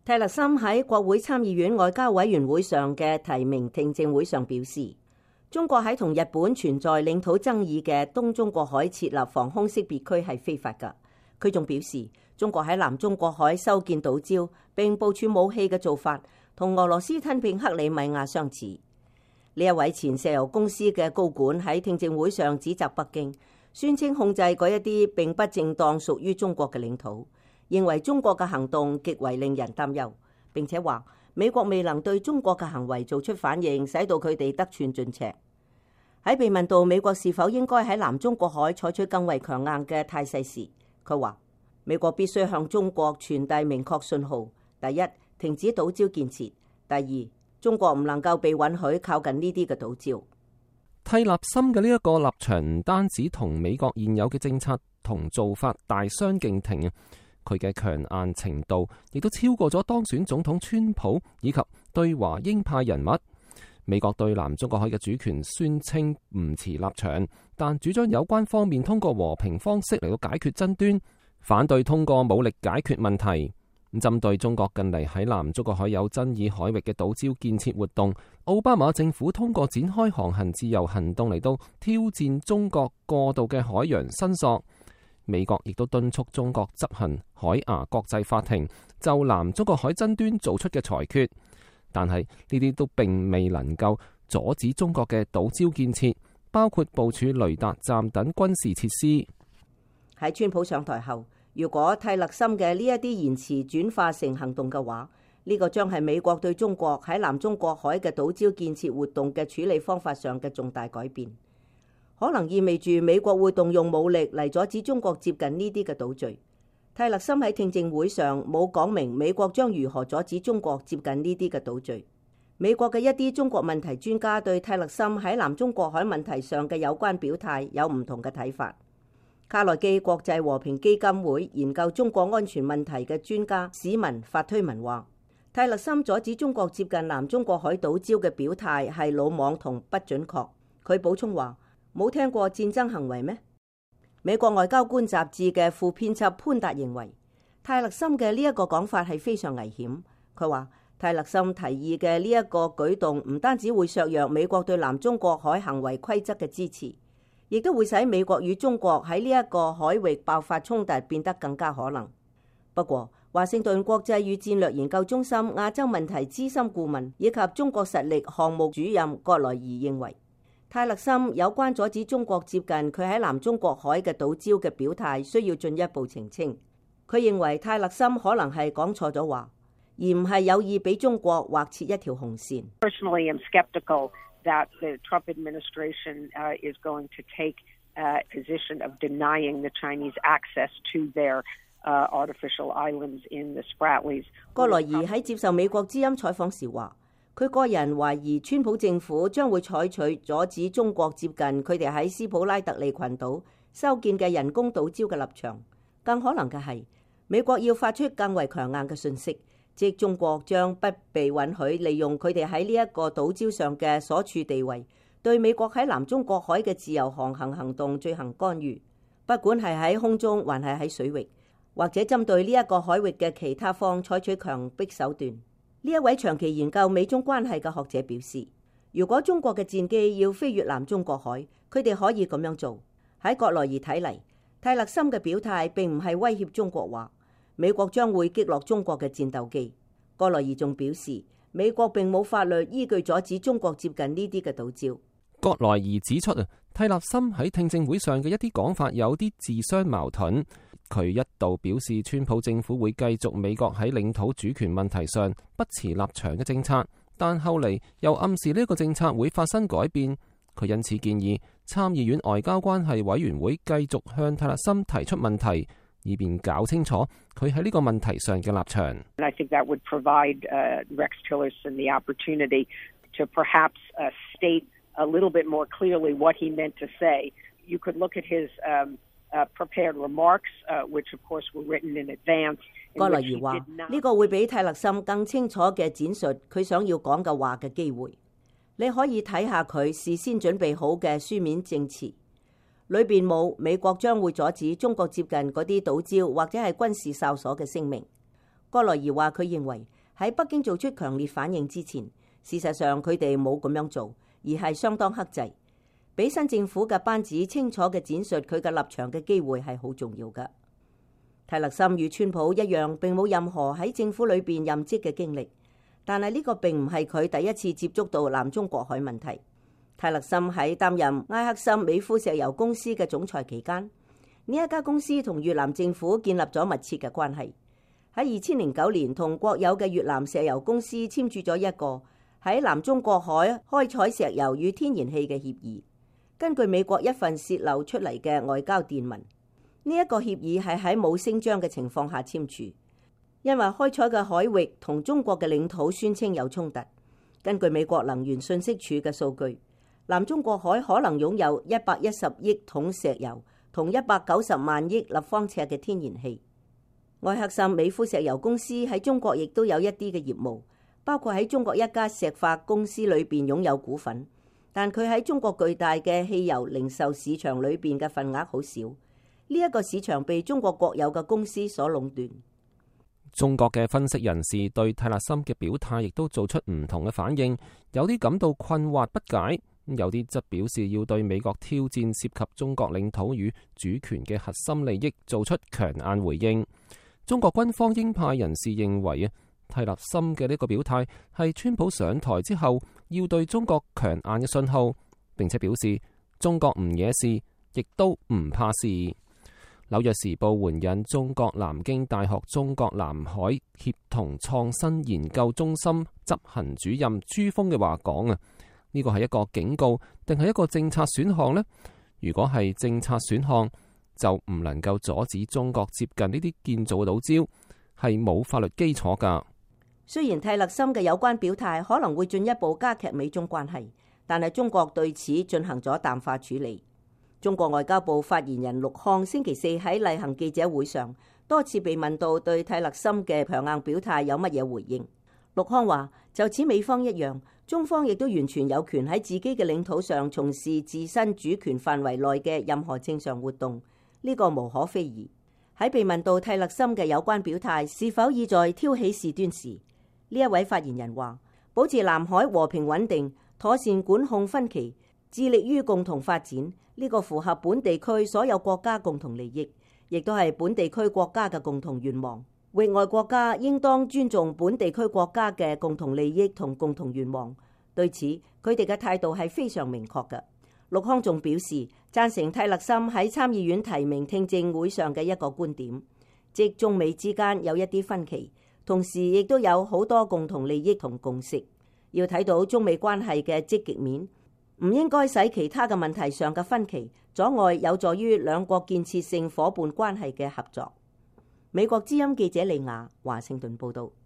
泰勒森喺國會參議院外交委員會上嘅提名聽證會上表示，中國喺同日本存在領土爭議嘅東中國海設立防空識別區係非法㗎。佢仲表示，中國喺南中國海修建島礁並部署武器嘅做法，同俄羅斯吞併克里米亞相似。呢一位前石油公司嘅高管喺聽證會上指責北京，宣稱控制嗰一啲並不正當屬於中國嘅領土，認為中國嘅行動極為令人擔憂，並且話美國未能對中國嘅行為做出反應，使到佢哋得寸進尺。喺被問到美國是否應該喺南中國海採取更為強硬嘅態勢時，佢話美國必須向中國傳遞明確信號：第一，停止島礁建設；第二，中國唔能夠被允許靠近呢啲嘅島礁。 蒂勒森嘅呢一個立場唔單止同美國現有嘅政策同做法大相徑庭，佢嘅強硬程度亦都超過咗當選總統川普以及對華鷹派人物。美國對南中國海嘅主權宣稱唔持立場，但主張有關方面通過和平方式嚟到解決爭端，反對通過武力解決問題。針對中國近嚟喺南中國海有爭議海域嘅島礁建設活動，奧巴馬政府通過展開航行自由行動嚟到挑戰中國過度嘅海洋申索。美國亦都敦促中國執行海牙國際法庭就南中國海爭端做出嘅裁決，但係呢啲都並未能夠阻止中國嘅島礁建設，包括部署雷達站等軍事設施。 喺川普上台後，如果蒂勒森嘅呢一啲言辭轉化成行動嘅話，呢個將係美國對中國喺南中國海嘅島礁建設活動嘅處理方法上嘅重大改變，可能意味住美國會動用武力嚟阻止中國接近呢啲嘅島嶼。蒂勒森喺聽證會上冇講明美國將如何阻止中國接近呢啲嘅島嶼。美國嘅一啲中國問題專家對蒂勒森喺南中國海問題上嘅有關表態有唔同嘅睇法。卡內基國際和平基金會研究中國安全問題嘅專家史文發推文話，蒂勒森阻止中國接近南中國海島礁嘅表態係魯莽同不準確。佢補充話，冇聽過戰爭行為咩？美國外交官雜誌嘅副編輯潘達認為，蒂勒森嘅呢一個講法係非常危險。佢話，蒂勒森提議嘅呢一個舉動唔單止會削弱美國對南中國海行為規則嘅支持，亦都會使美國與中國喺呢一個海域爆發衝突變得更加可能。不過，華盛頓國際與戰略研究中心亞洲問題資深顧問以及中國實力項目主任葛萊爾認為，蒂勒森有關阻止中國接近佢喺南中國海嘅島礁嘅表態需要進一步澄清。佢認為蒂勒森可能係講錯咗話，而唔係有意俾中國劃設一條紅線。 Personally, I'm skeptical that the Trump administration is going to take a position of denying the Chinese access to their artificial islands in the Spratlys. 葛萊爾喺接受美國之音採訪時話，佢個人懷疑川普政府將會採取阻止中國接近佢哋喺斯普拉特利群島修建嘅人工島礁嘅立場。更可能嘅係，美國要發出更為強硬嘅訊息，即中國將不被允許利用佢哋喺呢一個島礁上嘅所處地位，對美國喺南中國海嘅自由航行行動進行干預，不管係喺空中還係喺水域，或者針對呢一個海域嘅其他方採取強迫手段。呢一位長期研究美中關係嘅學者表示，如果中國嘅戰機要飛越南中國海，佢哋可以咁樣做。喺葛萊爾睇嚟，蒂勒森嘅表態並唔係威脅中國話美國將會擊落中國嘅戰鬥機。葛萊爾仲表示，美國並冇法律依據阻止中國接近呢啲嘅島礁。 葛萊爾指出蒂勒森喺聽證會上嘅一啲講法有啲自相矛盾。佢一度表示川普政府會繼續美國喺領土主權問題上不持立場嘅政策，但後嚟又暗示呢個政策會發生改變。佢因此建議參議院外交關係委員會繼續向蒂勒森提出問題，以便搞清楚佢喺呢個問題上嘅立場。 I think that would provide Rex Tillerson the opportunity to perhaps state a little bit more clearly what he meant to say. You could look at his prepared remarks, which of course were written in advance. 葛萊爾話：呢個會俾蒂勒森更清楚嘅展述佢想要講嘅話嘅機會。你可以睇下佢事先準備好嘅書面證詞，裏邊冇美國將會阻止中國接近嗰啲島礁或者係軍事哨所嘅聲明。 戈萊儀話：佢認為喺北京做出強烈反應之前，事實上佢哋冇咁樣做，而係相當克制，俾新政府嘅班子清楚嘅展述佢嘅立場嘅機會係好重要㗎。泰勒森與川普一樣，並冇任何喺政府裏邊任職嘅經歷，但係呢個並唔係佢第一次接觸到南中國海問題。泰勒森喺擔任埃克森美孚石油公司嘅總裁期間，呢一家公司同越南政府建立咗密切嘅關係。喺2009年，同國有嘅越南石油公司簽署咗一個喺南中國海開採石油與天然氣嘅協議。根據美國一份洩漏出嚟嘅外交電文，呢一個協議係喺冇聲張嘅情況下簽署，因為開採嘅海域同中國嘅領土宣稱有衝突。根據美國能源信息署嘅數據，南中國海可能擁有110億桶石油同190萬億立方尺嘅天然氣。埃克森美孚石油公司喺中國亦都有一啲嘅業務，包括喺中國一家石化公司裏邊擁有股份，但佢喺中國巨大嘅汽油零售市場裏邊嘅份額好少。呢一個市場被中國國有嘅公司所壟斷。 中國嘅分析人士對泰勒森嘅表態亦都做出唔同嘅反應，有啲感到困惑不解，有啲則表示要對美國挑戰涉及中國領土與主權嘅核心利益做出強硬回應。中國軍方鷹派人士認為泰勒森嘅呢個表態係川普上台之後要對中國強硬嘅信號，並且表示中國唔惹事，亦都唔怕事。紐約時報援引中國南京大學中國南海協同創新研究中心執行主任朱峰嘅話講呢個係一個警告定係一個政策選項呢？如果係政策選項，就唔能夠阻止中國接近呢啲建造嘅島礁，係冇法律基礎㗎。 雖然泰勒森嘅有關表態可能會進一步加劇美中關係，但係中國對此進行咗淡化處理。中國外交部發言人陸康星期四喺例行記者會上多次被問到對泰勒森嘅強硬表態有乜嘢回應。陸康話：就此美方一樣，中方亦都完全有權喺自己嘅領土上從事自身主權範圍內嘅任何正常活動。呢個無可非議。喺被問到泰勒森嘅有關表態是否意在挑起事端時，呢一位發言人話：保持南海和平穩定，妥善管控分歧，致力於共同發展，呢個符合本地區所有國家共同利益，亦都係本地區國家嘅共同願望。域外國家應當尊重本地區國家嘅共同利益同共同願望。對此，佢哋嘅態度係非常明確嘅。陸康仲表示贊成泰勒森喺參議院提名聽證會上嘅一個觀點，即中美之間有一啲分歧，同時亦都有好多共同利益同共識。要睇到中美關係嘅積極面，唔應該使其他嘅問題上嘅分歧阻礙有助於兩國建設性夥伴關係嘅合作。美國之音記者李雅華盛頓報道。